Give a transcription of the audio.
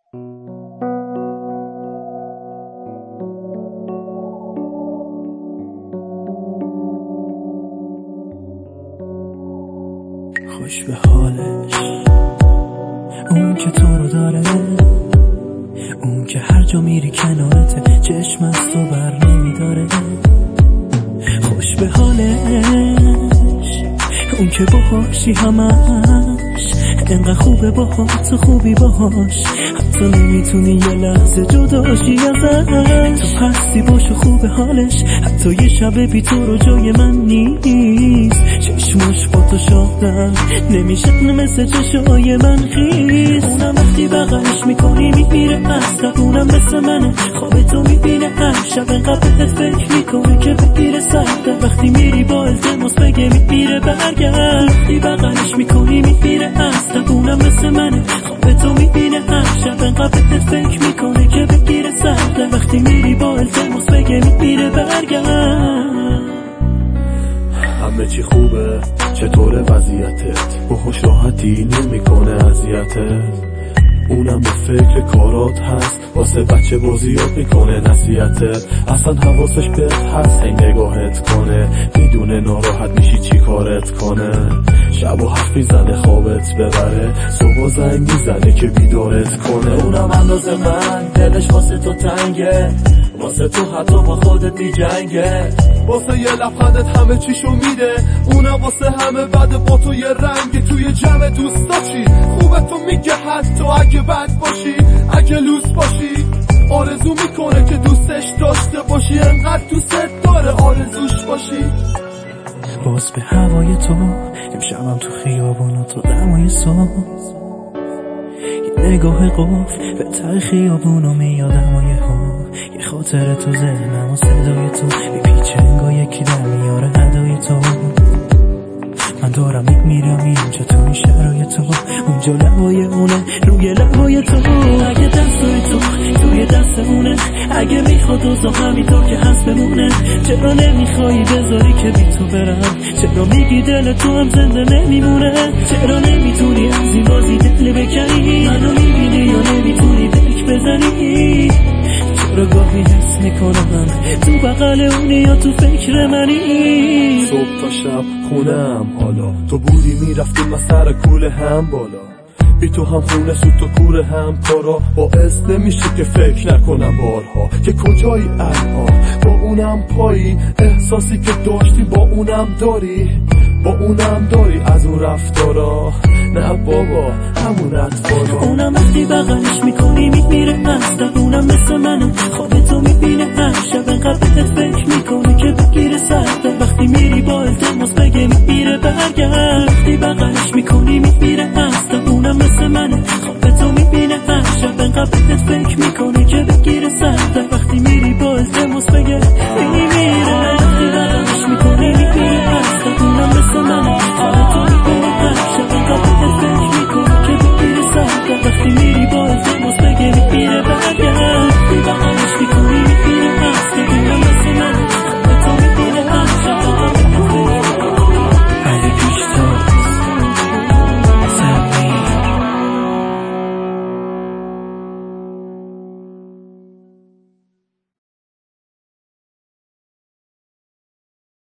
خوش به حالش، اون که تو رو داره، اون که هر جا میری کنارته، چشم از تو بر نمیداره. خوش به حالش، اون که باهاشی همش، انقدر خوبه باهات و خوبی باهاش، حتی نمیتونی یه لحظه جداشی ازش. تو هستی باش و خوبه حالش، حتی یه شب بی تو رو جای من نیست. چشمش با تو شاهدن نمیشه مثل چشای من خیز. اونم وقتی بغلش میکنی میمیره اصلا، اونم مثل منه خواب تو میبینه هر شب، انقدر بهت فکر میکنه که بگیره سرده. وقتی میری با التماس بگه میمیره برگرد. وقتی بغلش میکنی میمیره اصلا، اونم مثل منه خواب تو میبینه هر شب، انقدر بهت فکر میکنه که بگیره سرده. وقتی میری با التماس بگه میمیره برگرد. همه چی خوبه، چطور وضعیتت؟ باهاش راحتی نمیکنه اذیتت؟ اونم به فکر کارات هست، واسه بچه بازیات میکنه نصیحتت. اصلا حواسش بهت هست، هی نگاهت کنه، میدونه ناراحت میشی چی کارت کنه. شب و حرف میزنه خوابت ببره، صبح زنگ میزنه که بیدارت کنه. اونم اندازه من دلش واسه تو تنگه، واسه تو حتی با خودت میجنگه. واسه یه لبخندت همه چیشو میده، اونم واسه همه بعد با تو یه رنگ. توی جمع دوستاشی خوبه تو میگه حتی اگه بد باشی، اگه لوس باشی. آرزو میکنه که دوستش داشته باشی، انقدر دوستت داره آرزوش باشی. باز به هوای تو امشبم تو خیابونا تو دمای صبح، یه نگاه قفل به ته خیابونو میادم و یه خاطر تو ذهنم و صدای تو میپیچه انگار یکی در میاره هدای تو. من دارم میرم اینجا تو این شرایط تو، اونجا لبای اونه روی لبای تو. اگه دستای تو توی دست اونه، اگه میخواد اوزا همینطور که هست بمونه، چرا نمیخوایی بذاری که بی تو برم؟ چرا میگی دل تو هم زنده نمیمونه؟ چرا نمیتونی از این بازی دل بکنی؟ منو میبینی یا نمیتونی بک بزنی؟ چرا گاهی حس میکنم تو بغل اونی یا تو فکر منی؟ صبح تا شب خونم حالا، تو بودی میرفتیم از سر کوله هم بالا. بی تو هم خونه سود تو کوره هم کارا، باعث نمیشه که فکر نکنم بارها که کجایی الان. با اونم پایی، احساسی که داشتی با اونم داری، با اونم داری از اون رفتارا. نه بابا همون اطفارا. اونم وقتی بغلش میکنی میمیره اصلا، اونم مثل منه خواب تو میبینه هر شب، انقدر بهت فکر میکنه که بگیره سرده. وقتی میری با التماس بگه میمیره برگرد. وقتی بغلش میکنی